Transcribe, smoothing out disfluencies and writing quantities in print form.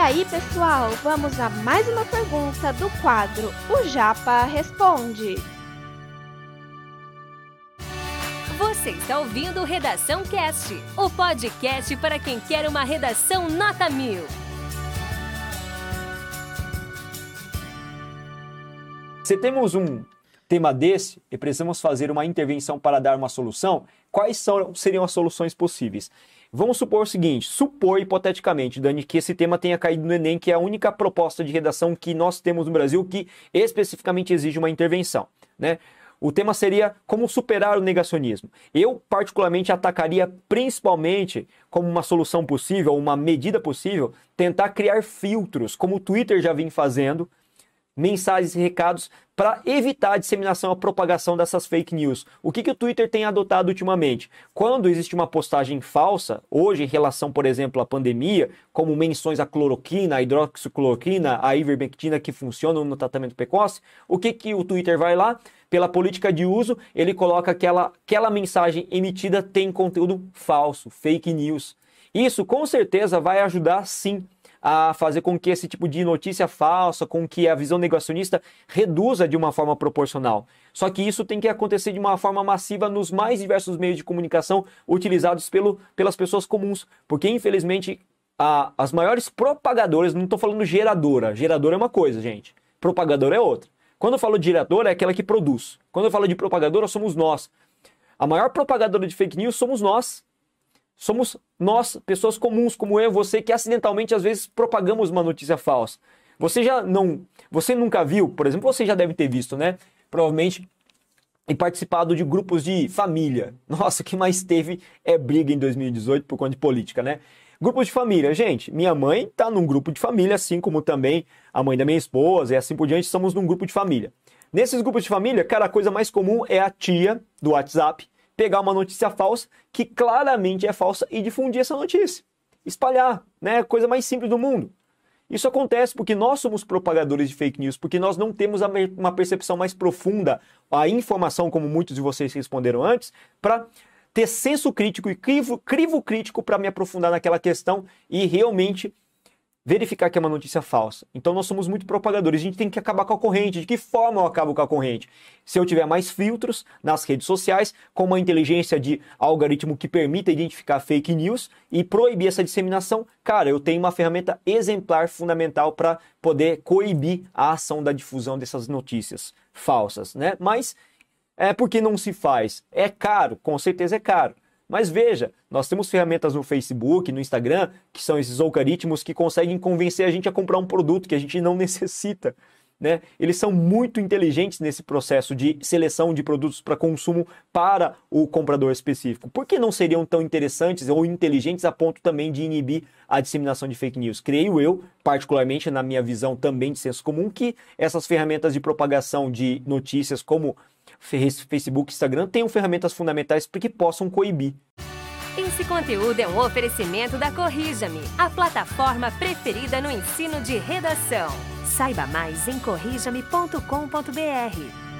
aí, pessoal, vamos a mais uma pergunta do quadro O Japa Responde. Você está ouvindo o Redação Cast, o podcast para quem quer uma redação nota 1000. Se temos um tema desse e precisamos fazer uma intervenção para dar uma solução, quais seriam as soluções possíveis? Vamos supor o seguinte, supor hipoteticamente, Dani, que esse tema tenha caído no Enem, que é a única proposta de redação que nós temos no Brasil que especificamente exige uma intervenção, né? O tema seria como superar o negacionismo. Eu, particularmente, atacaria principalmente como uma solução possível, uma medida possível, tentar criar filtros, como o Twitter já vem fazendo, mensagens e recados para evitar a disseminação e a propagação dessas fake news. O que o Twitter tem adotado ultimamente? Quando existe uma postagem falsa, hoje em relação, por exemplo, à pandemia, como menções à cloroquina, à hidroxicloroquina, à ivermectina que funcionam no tratamento precoce, o que o Twitter vai lá? Pela política de uso, ele coloca aquela mensagem emitida tem conteúdo falso, fake news. Isso com certeza vai ajudar sim a fazer com que esse tipo de notícia falsa, com que a visão negacionista reduza de uma forma proporcional. Só que isso tem que acontecer de uma forma massiva nos mais diversos meios de comunicação utilizados pelas pessoas comuns. Porque, infelizmente, as maiores propagadoras, não estou falando geradora. Geradora é uma coisa, gente. Propagadora é outra. Quando eu falo de geradora, é aquela que produz. Quando eu falo de propagadora, somos nós. A maior propagadora de fake news somos nós. Somos nós, pessoas comuns, como eu e você, que acidentalmente, às vezes, propagamos uma notícia falsa. Você nunca viu, por exemplo, você já deve ter visto, né? Provavelmente, e participado de grupos de família. Nossa, o que mais teve é briga em 2018 por conta de política, né? Grupos de família, gente, minha mãe tá num grupo de família, assim como também a mãe da minha esposa e assim por diante, estamos num grupo de família. Nesses grupos de família, cara, a coisa mais comum é a tia do WhatsApp pegar uma notícia falsa, que claramente é falsa, e difundir essa notícia. Espalhar, né? Coisa mais simples do mundo. Isso acontece porque nós somos propagadores de fake news, porque nós não temos uma percepção mais profunda, a informação, como muitos de vocês responderam antes, para ter senso crítico e crivo crítico para me aprofundar naquela questão e realmente verificar que é uma notícia falsa. Então nós somos muito propagadores, a gente tem que acabar com a corrente. De que forma eu acabo com a corrente? Se eu tiver mais filtros nas redes sociais, com uma inteligência de algoritmo que permita identificar fake news e proibir essa disseminação, cara, eu tenho uma ferramenta exemplar, fundamental para poder coibir a ação da difusão dessas notícias falsas, né? Mas por que não se faz? É caro, com certeza é caro. Mas veja, nós temos ferramentas no Facebook, no Instagram, que são esses algoritmos que conseguem convencer a gente a comprar um produto que a gente não necessita, né? Eles são muito inteligentes nesse processo de seleção de produtos para consumo para o comprador específico. Por que não seriam tão interessantes ou inteligentes a ponto também de inibir a disseminação de fake news? Creio eu, particularmente na minha visão também de senso comum, que essas ferramentas de propagação de notícias como Facebook, Instagram, tenham ferramentas fundamentais para que possam coibir. Esse conteúdo é um oferecimento da Corrija-me, a plataforma preferida no ensino de redação. Saiba mais em corrijame.com.br.